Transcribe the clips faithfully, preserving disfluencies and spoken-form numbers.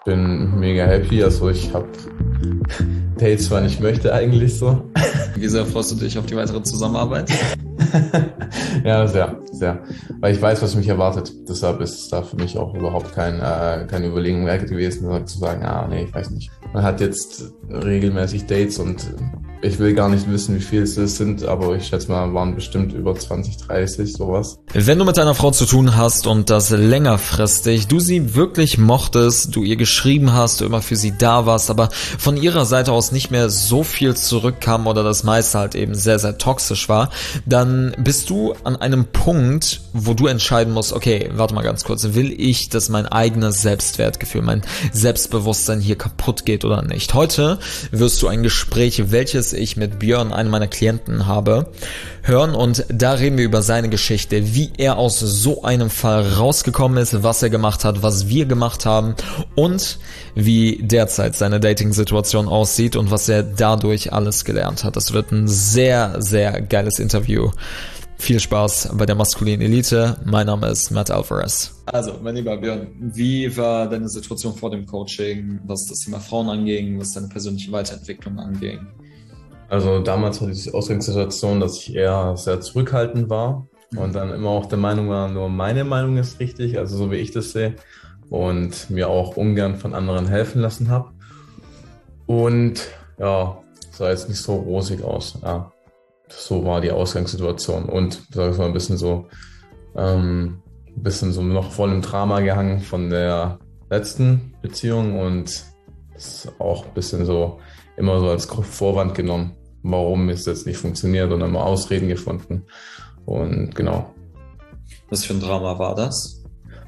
Bin mega happy, also ich habe Dates, wann ich möchte eigentlich so. Wie sehr freust du dich auf die weitere Zusammenarbeit? Ja, sehr, sehr. Weil ich weiß, was mich erwartet. Deshalb ist es da für mich auch überhaupt kein, äh, keine Überlegung wert gewesen, zu sagen, ah, nee, ich weiß nicht. Man hat jetzt regelmäßig Dates und ich will gar nicht wissen, wie viel es sind, aber ich schätze mal, waren bestimmt über zwanzig, dreißig, sowas. Wenn du mit deiner Frau zu tun hast und das längerfristig, du sie wirklich mochtest, du ihr geschrieben hast, du immer für sie da warst, aber von ihrer Seite aus nicht mehr so viel zurückkam oder das meiste halt eben sehr, sehr toxisch war, dann bist du an einem Punkt, wo du entscheiden musst, okay, warte mal ganz kurz, will ich, dass mein eigenes Selbstwertgefühl, mein Selbstbewusstsein hier kaputt geht oder nicht? Heute wirst du ein Gespräch, welches ich mit Björn, einem meiner Klienten, habe, hören und da reden wir über seine Geschichte, wie er aus so einem Fall rausgekommen ist, was er gemacht hat, was wir gemacht haben und wie derzeit seine Dating-Situation aussieht und was er dadurch alles gelernt hat. Das wird ein sehr, sehr geiles Interview. Viel Spaß bei der maskulinen Elite. Mein Name ist Matt Alvarez. Also, mein lieber Björn, wie war deine Situation vor dem Coaching, was das Thema Frauen anging, was deine persönliche Weiterentwicklung anging? Also damals hatte ich die Ausgangssituation, dass ich eher sehr zurückhaltend war und dann immer auch der Meinung war, nur meine Meinung ist richtig, also so wie ich das sehe, und mir auch ungern von anderen helfen lassen habe. Und ja, sah jetzt nicht so rosig aus. Ja, so war die Ausgangssituation und sag ich mal ein bisschen so, ähm, ein bisschen so noch voll im Drama gehangen von der letzten Beziehung und das ist auch ein bisschen so immer so als Vorwand genommen, warum es jetzt nicht funktioniert und immer Ausreden gefunden. Und genau. Was für ein Drama war das?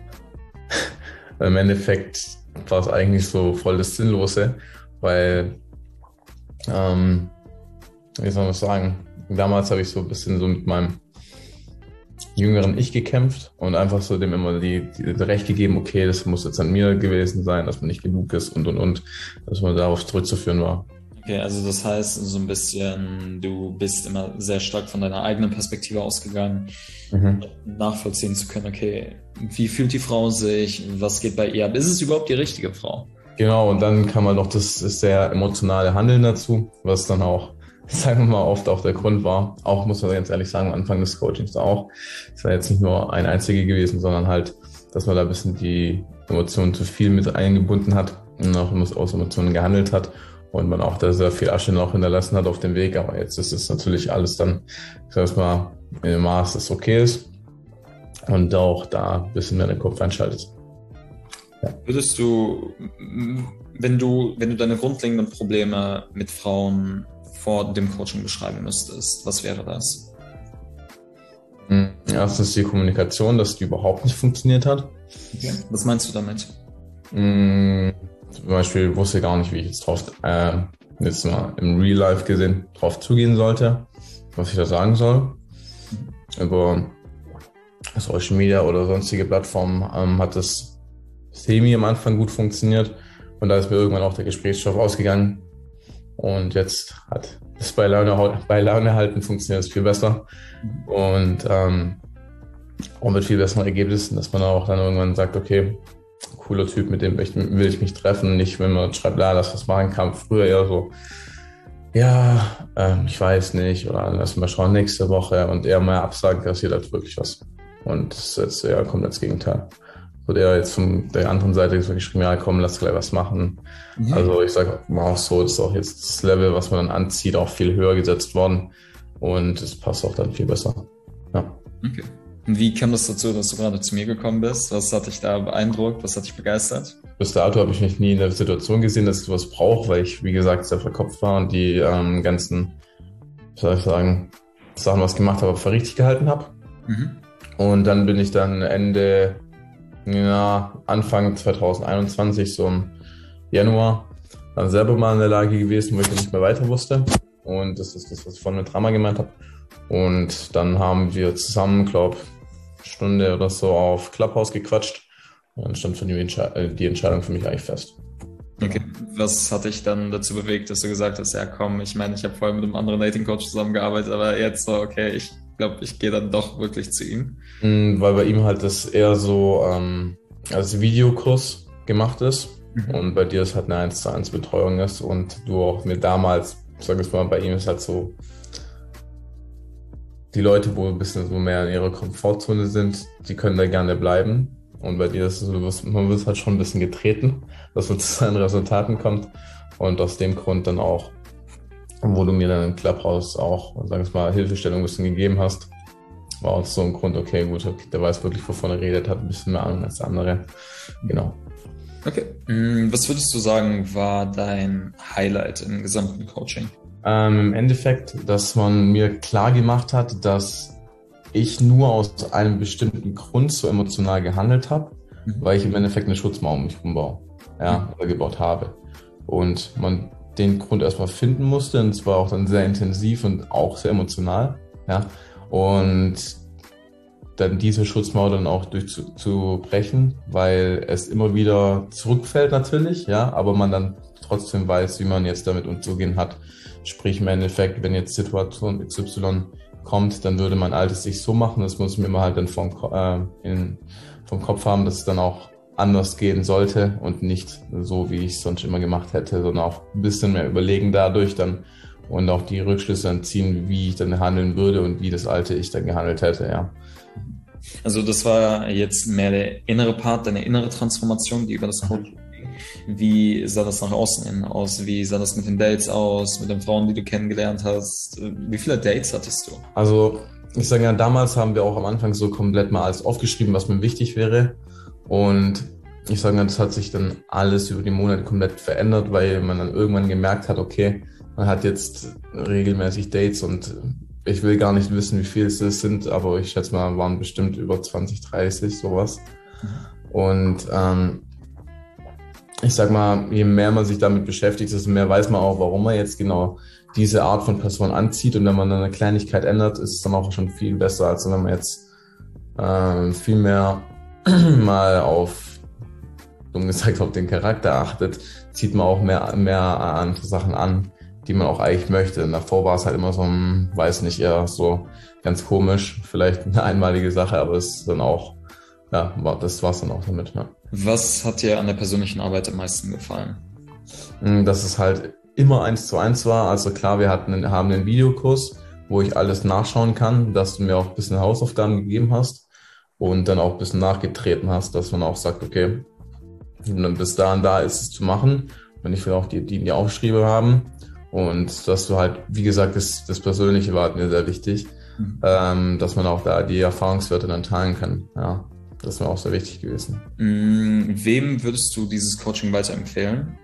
Im Endeffekt war es eigentlich so voll das Sinnlose, weil, ähm, wie soll man sagen, damals habe ich so ein bisschen so mit meinem jüngeren Ich gekämpft und einfach so dem immer die, die Recht gegeben, okay, das muss jetzt an mir gewesen sein, dass man nicht genug ist und und und, dass man darauf zurückzuführen war. Okay, also das heißt so ein bisschen, du bist immer sehr stark von deiner eigenen Perspektive ausgegangen, mhm. nachvollziehen zu können, okay, wie fühlt die Frau sich, was geht bei ihr ab, ist es überhaupt die richtige Frau? Genau, und dann kam halt noch das sehr emotionale Handeln dazu, was dann auch, sagen wir mal, oft auch der Grund war. Auch, muss man ganz ehrlich sagen, am Anfang des Coachings auch. Es war jetzt nicht nur ein einziger gewesen, sondern halt, dass man da ein bisschen die Emotionen zu viel mit eingebunden hat und auch aus Emotionen gehandelt hat. Und man auch da sehr viel Asche noch hinterlassen hat auf dem Weg. Aber jetzt ist es natürlich alles dann, ich sag mal, in dem Maß, das okay ist. Und auch da ein bisschen mehr den Kopf einschaltet. Ja. Würdest du, wenn du, wenn du deine grundlegenden Probleme mit Frauen vor dem Coaching beschreiben müsstest, was wäre das? Erstens die Kommunikation, dass die überhaupt nicht funktioniert hat. Okay. Was meinst du damit? Mmh. Zum Beispiel wusste ich gar nicht, wie ich jetzt drauf, äh, jetzt mal im Real Life gesehen, drauf zugehen sollte, was ich da sagen soll. Über Social Media oder sonstige Plattformen ähm, hat das semi am Anfang gut funktioniert und da ist mir irgendwann auch der Gesprächsstoff ausgegangen und jetzt hat das bei Laune, bei Laune halten funktioniert es viel besser und ähm, auch mit viel besseren Ergebnissen, dass man auch dann irgendwann sagt, okay, cooler Typ, mit dem will ich mich treffen. Nicht, wenn man schreibt, ja, lass was machen, kam früher eher so, ja, ähm, ich weiß nicht, oder lass mal schauen nächste Woche und eher mal absagen, passiert halt wirklich was. Und das ist jetzt eher komplett das Gegenteil. Wird eher jetzt von der anderen Seite geschrieben, ja, komm, lass gleich was machen. Mhm. Also ich sage auch so, das ist auch jetzt das Level, was man dann anzieht, auch viel höher gesetzt worden und es passt auch dann viel besser. Ja. Okay. Und wie kam das dazu, dass du gerade zu mir gekommen bist? Was hat dich da beeindruckt? Was hat dich begeistert? Bis dato habe ich mich nie in der Situation gesehen, dass ich sowas brauche, weil ich, wie gesagt, sehr verkopft war und die ähm, ganzen, wie soll ich sagen, Sachen, was ich gemacht habe, für richtig gehalten habe. Mhm. Und dann bin ich dann Ende, ja, Anfang zwanzig einundzwanzig, so im Januar, dann selber mal in der Lage gewesen, wo ich dann nicht mehr weiter wusste. Und das ist das, was ich vorhin mit Drama gemeint habe. Und dann haben wir zusammen, glaube ich, Stunde oder so auf Clubhouse gequatscht und dann stand für die, Entsche- die Entscheidung für mich eigentlich fest. Okay, was hat dich dann dazu bewegt, dass du gesagt hast, ja komm, ich meine, ich habe vorher mit einem anderen Dating-Coach zusammengearbeitet, aber jetzt so, okay, ich glaube, ich gehe dann doch wirklich zu ihm? Weil bei ihm halt das eher so ähm, als Videokurs gemacht ist Mhm. Und bei dir ist halt eine eins zu eins Betreuung ist und du auch mir damals, sag ich mal, bei ihm ist halt so, die Leute, wo ein bisschen so mehr in ihrer Komfortzone sind, die können da gerne bleiben. Und bei dir ist es so, du wirst, man wird halt schon ein bisschen getreten, dass man zu seinen Resultaten kommt. Und aus dem Grund dann auch, wo du mir dann im Clubhouse auch, sag ich mal, Hilfestellung ein bisschen gegeben hast, war auch so ein Grund, okay, gut, okay, der weiß wirklich, wovon er redet, hat ein bisschen mehr Ahnung als der andere. Genau. Okay. Was würdest du sagen, war dein Highlight im gesamten Coaching? Ähm, im Endeffekt, dass man mir klar gemacht hat, dass ich nur aus einem bestimmten Grund so emotional gehandelt habe, mhm. weil ich im Endeffekt eine Schutzmauer um mich rumbaue, ja, mhm. oder gebaut habe. Und man den Grund erstmal finden musste, und zwar auch dann sehr intensiv und auch sehr emotional, ja, und dann diese Schutzmauer dann auch durchzubrechen, weil es immer wieder zurückfällt natürlich, ja, aber man dann trotzdem weiß, wie man jetzt damit umzugehen hat. Sprich im Endeffekt, wenn jetzt Situation X Y kommt, dann würde mein Altes sich so machen, das muss ich mir immer halt dann vom, äh, in, vom Kopf haben, dass es dann auch anders gehen sollte und nicht so, wie ich es sonst immer gemacht hätte, sondern auch ein bisschen mehr überlegen dadurch dann und auch die Rückschlüsse dann ziehen, wie ich dann handeln würde und wie das alte Ich dann gehandelt hätte, ja. Also das war jetzt mehr der innere Part, deine innere Transformation, die über das Coaching ging. Wie sah das nach außen hin aus? Wie sah das mit den Dates aus, mit den Frauen, die du kennengelernt hast? Wie viele Dates hattest du? Also ich sage ja, damals haben wir auch am Anfang so komplett mal alles aufgeschrieben, was mir wichtig wäre. Und ich sage ja, das hat sich dann alles über die Monate komplett verändert, weil man dann irgendwann gemerkt hat, okay, man hat jetzt regelmäßig Dates und ich will gar nicht wissen, wie viel es sind, aber ich schätze mal, waren bestimmt über zwanzig, dreißig, sowas. Und ähm, ich sag mal, je mehr man sich damit beschäftigt, desto mehr weiß man auch, warum man jetzt genau diese Art von Person anzieht. Und wenn man dann eine Kleinigkeit ändert, ist es dann auch schon viel besser, als wenn man jetzt äh, viel mehr mal auf, dumm gesagt, auf den Charakter achtet, zieht man auch mehr, mehr andere Sachen an, die man auch eigentlich möchte. Und davor war es halt immer so ein, weiß nicht, eher so ganz komisch, vielleicht eine einmalige Sache, aber es ist dann auch, ja, das war's dann auch damit, ja. Was hat dir an der persönlichen Arbeit am meisten gefallen? Dass es halt immer eins zu eins war. Also klar, wir hatten, haben einen Videokurs, wo ich alles nachschauen kann, dass du mir auch ein bisschen Hausaufgaben gegeben hast und dann auch ein bisschen nachgetreten hast, dass man auch sagt, okay, bis da und da ist es zu machen. Und ich will auch die, die, die Aufschriebe haben. Und dass du halt, wie gesagt, das, das Persönliche war mir sehr wichtig, mhm. ähm, dass man auch da die Erfahrungswerte dann teilen kann. Ja, das ist mir auch sehr wichtig gewesen. Wem würdest du dieses Coaching weiterempfehlen?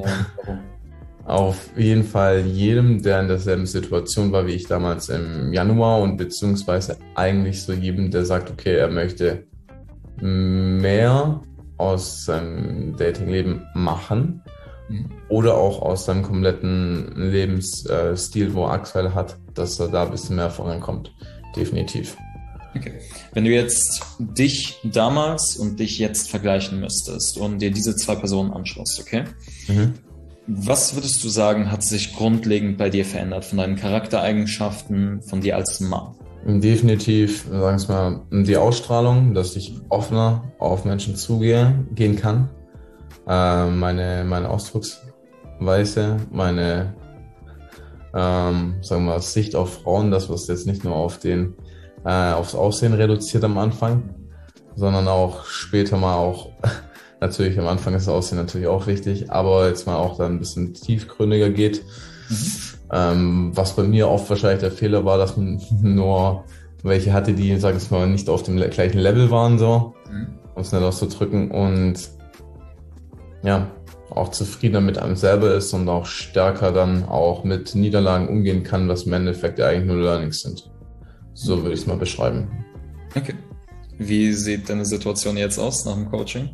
Auf jeden Fall jedem, der in derselben Situation war wie ich damals im Januar und beziehungsweise eigentlich so jedem, der sagt, okay, er möchte mehr aus seinem Datingleben machen. Oder auch aus seinem kompletten Lebensstil, wo er aktuell hat, dass er da ein bisschen mehr vorankommt. Definitiv. Okay. Wenn du jetzt dich damals und dich jetzt vergleichen müsstest und dir diese zwei Personen anschaust, okay? Mhm. Was würdest du sagen, hat sich grundlegend bei dir verändert von deinen Charaktereigenschaften, von dir als Mann? Definitiv, sagen wir mal, die Ausstrahlung, dass ich offener auf Menschen zugehe, gehen kann. Meine, meine Ausdrucksweise, meine ähm, sagen wir mal, Sicht auf Frauen, das was jetzt nicht nur auf den, äh, aufs Aussehen reduziert am Anfang, sondern auch später mal auch, natürlich am Anfang ist das Aussehen natürlich auch wichtig, aber jetzt mal auch dann ein bisschen tiefgründiger geht. Mhm. Ähm, was bei mir oft wahrscheinlich der Fehler war, dass man nur welche hatte, die, sag ich mal, nicht auf dem gleichen Level waren, so, mhm. um es nicht auszudrücken und ja, auch zufriedener mit einem selber ist und auch stärker dann auch mit Niederlagen umgehen kann, was im Endeffekt eigentlich nur Learnings sind. So würde ich es mal beschreiben. Okay. Wie sieht deine Situation jetzt aus nach dem Coaching?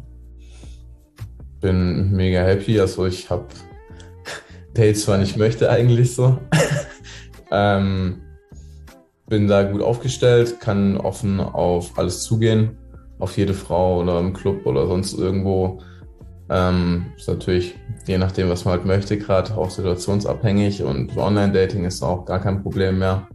Bin mega happy, also ich habe Dates, wann ich möchte eigentlich so. ähm, bin da gut aufgestellt, kann offen auf alles zugehen, auf jede Frau oder im Club oder sonst irgendwo. Ähm, ist natürlich, je nachdem, was man halt möchte, gerade auch situationsabhängig und Online-Dating ist auch gar kein Problem mehr.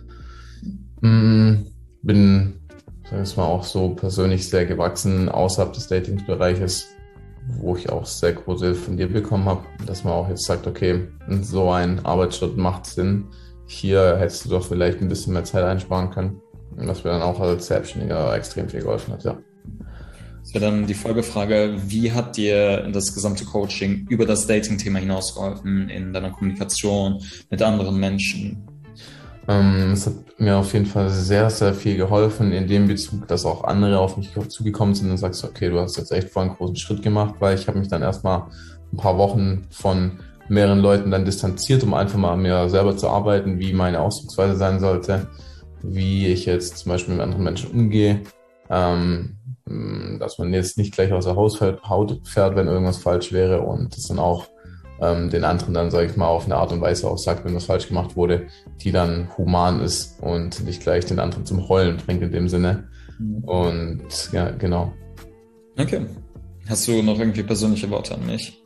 Mm, bin, sag ich mal, auch so persönlich sehr gewachsen außerhalb des Dating-Bereiches. wo ich auch sehr große Hilfe von dir bekommen habe, dass man auch jetzt sagt, okay, so ein Arbeitsschritt macht Sinn. Hier hättest du doch vielleicht ein bisschen mehr Zeit einsparen können. Was mir dann auch als Selbstständiger extrem viel geholfen hat, ja. Das wäre dann die Folgefrage, wie hat dir das gesamte Coaching über das Dating-Thema hinaus geholfen in deiner Kommunikation mit anderen Menschen? Ähm, es hat mir auf jeden Fall sehr, sehr viel geholfen in dem Bezug, dass auch andere auf mich zugekommen sind und sagst, okay, du hast jetzt echt voll einen großen Schritt gemacht, weil ich habe mich dann erstmal ein paar Wochen von mehreren Leuten dann distanziert, um einfach mal an mir selber zu arbeiten, wie meine Ausdrucksweise sein sollte, wie ich jetzt zum Beispiel mit anderen Menschen umgehe, ähm, dass man jetzt nicht gleich aus der Haut fährt, wenn irgendwas falsch wäre und das dann auch ähm, den anderen dann, sage ich mal, auf eine Art und Weise auch sagt, wenn was falsch gemacht wurde, die dann human ist und nicht gleich den anderen zum Heulen bringt in dem Sinne. Mhm. Und ja, genau. Okay. Hast du noch irgendwie persönliche Worte an mich?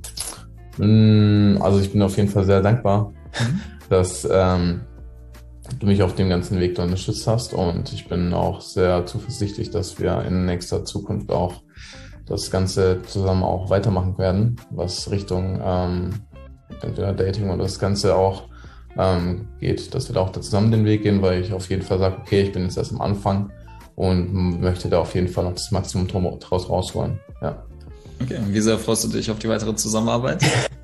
Also ich bin auf jeden Fall sehr dankbar, mhm. dass ähm, du mich auf dem ganzen Weg da unterstützt hast und ich bin auch sehr zuversichtlich, dass wir in nächster Zukunft auch das Ganze zusammen auch weitermachen werden, was Richtung ähm, entweder Dating oder das Ganze auch ähm, geht, dass wir da auch da zusammen den Weg gehen, weil ich auf jeden Fall sage, okay, ich bin jetzt erst am Anfang und möchte da auf jeden Fall noch das Maximum draus rausholen, ja. Okay, und wie sehr freust du dich auf die weitere Zusammenarbeit?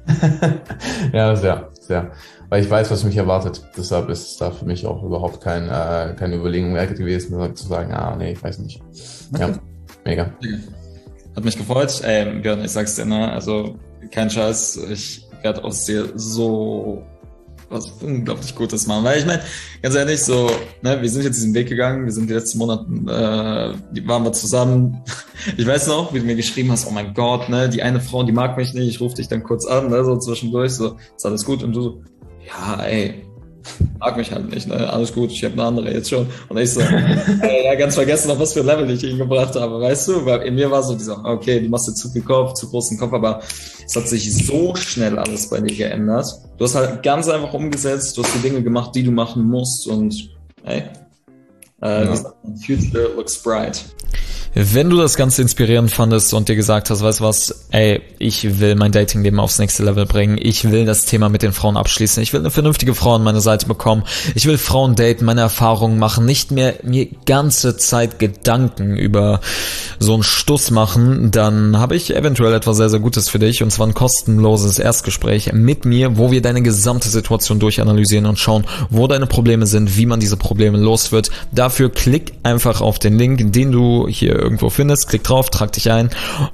Ja, sehr, sehr. Weil ich weiß, was mich erwartet. Deshalb ist es da für mich auch überhaupt kein, äh, keine Überlegung wert gewesen, zu sagen, ah, nee, ich weiß nicht. Okay. Ja, mega. Okay. Hat mich gefreut. Ey, Björn, ich sag's dir, ne, also kein Scheiß, ich werde aus dir so was unglaublich Gutes machen. Weil ich meine, ganz ehrlich, so, ne, wir sind jetzt diesen Weg gegangen, wir sind die letzten Monate, äh, die waren wir zusammen. Ich weiß noch, wie du mir geschrieben hast, oh mein Gott, ne, die eine Frau, die mag mich nicht, ich rufe dich dann kurz an, ne, so zwischendurch, so, ist alles gut? Und du so, ja, ey, mag mich halt nicht, ne, alles gut, ich habe eine andere jetzt schon. Und ich so, äh, ja, ganz vergessen, auf was für ein Level ich ihn gebracht habe, weißt du? Weil in mir war so dieser, okay, du machst dir zu viel Kopf, zu großen Kopf, aber es hat sich so schnell alles bei dir geändert. Du hast halt ganz einfach umgesetzt, du hast die Dinge gemacht, die du machen musst und, hey, äh, ja. Future looks bright. Wenn du das Ganze inspirierend fandest und dir gesagt hast, weißt du was, ey, ich will mein Datingleben aufs nächste Level bringen, ich will das Thema mit den Frauen abschließen, ich will eine vernünftige Frau an meine Seite bekommen, ich will Frauen daten, meine Erfahrungen machen, nicht mehr mir ganze Zeit Gedanken über so einen Stuss machen, dann habe ich eventuell etwas sehr, sehr Gutes für dich und zwar ein kostenloses Erstgespräch mit mir, wo wir deine gesamte Situation durchanalysieren und schauen, wo deine Probleme sind, wie man diese Probleme los wird. Dafür klick einfach auf den Link, den du hier irgendwo findest, klick drauf, trag dich ein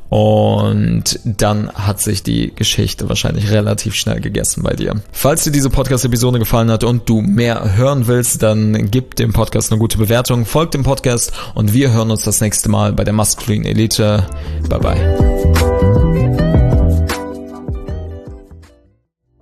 und dann hat sich die Geschichte wahrscheinlich relativ schnell gegessen bei dir. Falls dir diese Podcast-Episode gefallen hat und du mehr hören willst, dann gib dem Podcast eine gute Bewertung, folg dem Podcast und wir hören uns das nächste Mal bei der Maskulin Elite. Bye bye.